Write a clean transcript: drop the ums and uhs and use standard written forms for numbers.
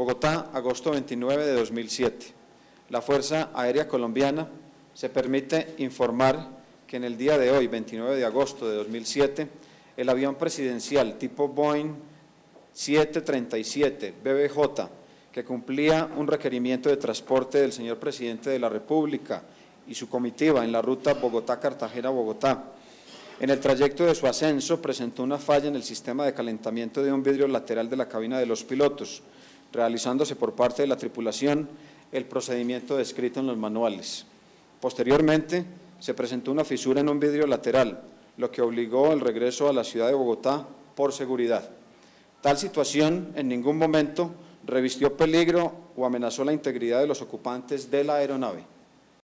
Bogotá, agosto 29 de 2007. La Fuerza Aérea Colombiana se permite informar que en el día de hoy, 29 de agosto de 2007, el avión presidencial tipo Boeing 737 BBJ, que cumplía un requerimiento de transporte del señor Presidente de la República y su comitiva en la ruta Bogotá-Cartagena-Bogotá, en el trayecto de su ascenso presentó una falla en el sistema de calentamiento de un vidrio lateral de la cabina de los pilotos, realizándose por parte de la tripulación el procedimiento descrito en los manuales. Posteriormente, se presentó una fisura en un vidrio lateral, lo que obligó el regreso a la ciudad de Bogotá por seguridad. Tal situación en ningún momento revistió peligro o amenazó la integridad de los ocupantes de la aeronave.